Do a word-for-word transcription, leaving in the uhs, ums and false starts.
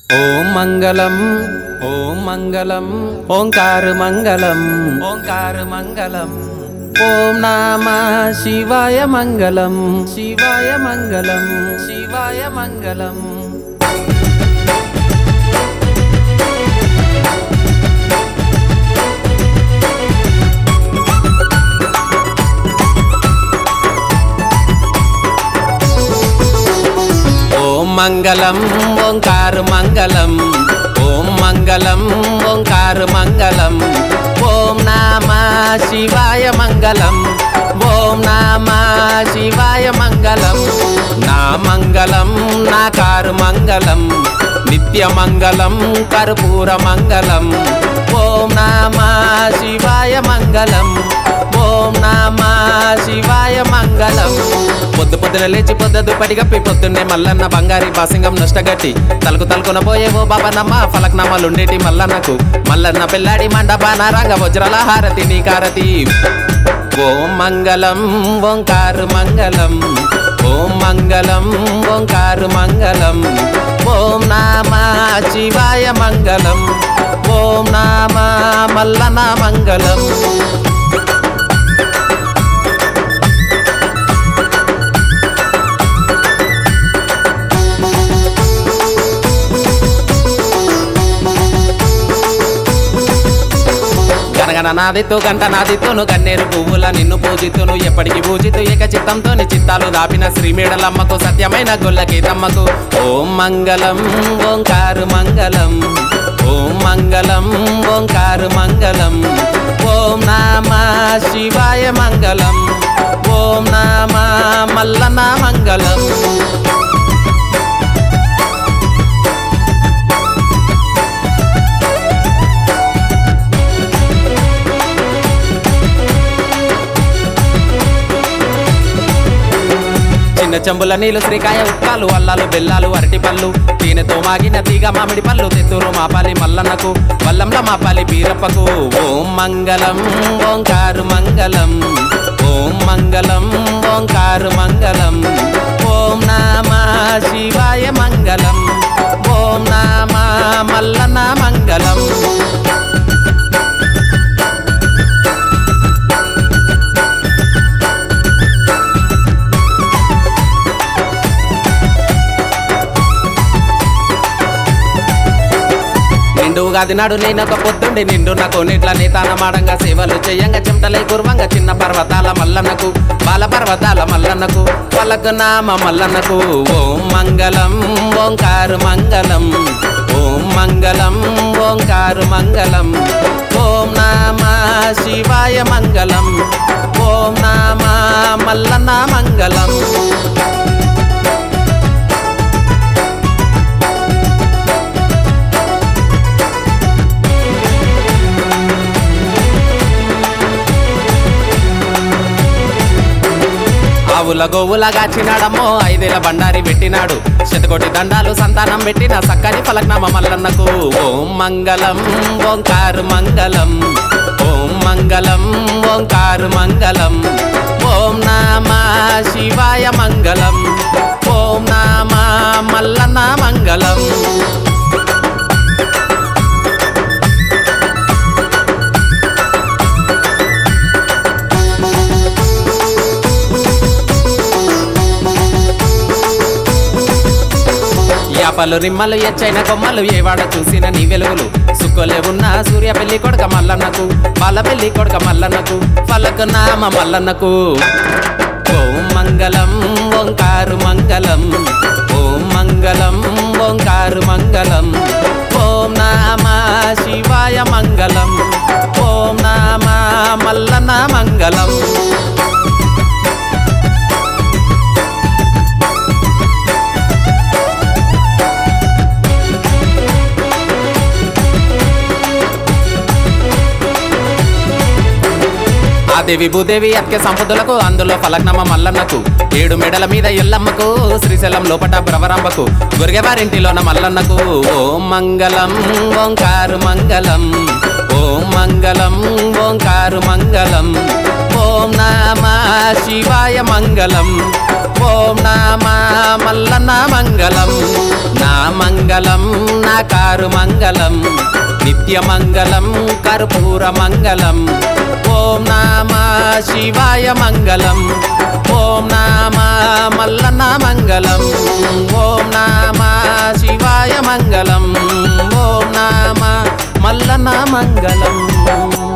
ఓం మంగళం ఓం మంగళం ఓంకార మంగళం ఓంకార మంగళం ఓం నమ శివాయ మంగళం శివాయ మంగళం శివాయ మంగళం ఓం మంగళం ఓంకార మంగళం ఓం మంగళం ఓంకార మంగళం ఓం నమ శివాయ మంగళం ఓం నమ శివాయ మంగళం నా మంగళం నాకార మంగళం నిత్య మంగళం కర్పూర మంగళం ఓం నమ శివాయ మంగళం ఓం నమ శివాయ మంగళం పొద్దు పొద్దున లేచి పొద్దు పడిగప్పి పొద్దున్నే మల్లన్న బంగారి బాసింగం నష్టగట్టి తలకు తలుకున పోయే ఓ బాబనమ్మ ఫలక్నామాలుండేటి మల్లన్నకు మల్లన్న పెళ్ళాడి మండపాన రంగ వజ్రల హారతి నీ కారతి ఓం మంగళం ఓంకార మంగళం ఓం మంగళం ఓంకార మంగళం ఓం నమ శివాయ మంగళం ఓం నమ మల్లన్న మంగళం గనగన నాదితో గంట నాదితోను గన్నేరు పువ్వుల నిన్ను పూజితును ఎప్పటికి పూజితు ఏక చిత్తంతో చిత్తాలు దాపిన శ్రీమేడలమ్మకు సత్యమైన గొల్లకి తమ్మకు ఓం మంగళం ఓంకార మంగళం ఓం మంగళం ఓంకార మంగళం ఓం నమ శివాయ మంగళం ఓం నమ మల్లన్న మంగళం చిన్న చెంబుల నీళ్ళు శ్రీకాయ ఉక్కాలు అల్లాలు బెల్లాలు అరటి పళ్ళు తేనెతో మాగిన తీగ మామిడి పళ్ళు తెత్తూరు మాపాలి మల్లన్నకు వల్లంల మాపాలి బీరప్పకు ఓం మంగళం ఓంకార మంగళం ఓం మంగళం ఓంకార మంగళం ఓం నమ శివాయ మంగళం ఓం నమ మల్లన్న మంగళం నిండుగాది నాడు నేనొక పొద్దుండి నిండు నాకు నీట్ల నేతాన మాడంగా సేవలు చెయ్యంగా చెమటలై కుర్వంగా చిన్న పర్వతాల మల్లన్నకు బాల పర్వతాల మల్లన్నకు పలక నామ మల్లన్నకు ఓం మంగళం ఓంకార మంగళం ఓం మంగళం ఓంకార మంగళం ఓం నమ శివాయ మంగళం ఓం నమ మల్లన్న మంగళం ఆవుల గోవుల గాచినాడమ్మో ఐదేల బండారి పెట్టినాడు శతకోటి దండాలు సంతానం పెట్టిన సక్కని ఫలక్నామ మల్లన్నకు ఓం మంగళం ఓంకార మంగళం ఓం మంగళం ఓంకార మంగళం ఓం నమ శివాయ మంగళం ఓం నమ మల్లన్న మంగళం యాపలు రిమ్మలు ఎచ్చైన కొమ్మలు ఏవాడ చూసిన నీ వెలుగులు సుక్కలే ఉన్న సూర్య పెళ్లి కొడక మల్లన్నకు బాల పెళ్లి కొడక మల్లన్నకు పలక నామ మల్లన్నకు ఓం మంగళం ఓంకార మంగళం ఓం మంగళం ఓంకార మంగళం ఓం నమ శివాయ మంగళం ఓం నమ మల్లన్న మంగళం దేవి భూదేవి అత్య సంపదలకు అందులో ఫలక్నామ మల్లన్నకు ఏడు మెడల మీద ఎల్లమ్మకు శ్రీశైలం లోపట భ్రవరాంబకు గురిగవారింటిలోన మల్లన్నకు ఓం మంగళం ఓంకార మంగళం ఓం మంగళం ఓంకార మంగళం ఓం నమ శివాయ మంగళం ఓం నమ మల్లన్న మంగళం నా మంగళం నా కారు మంగళం నిత్య మంగళం కర్పూర మంగళం ఓం నమ శివాయ మంగళం ఓం నమ మల్లన్న మంగళం ఓం నమ శివాయ మంగళం ఓం నమ మల్లన్న మంగళం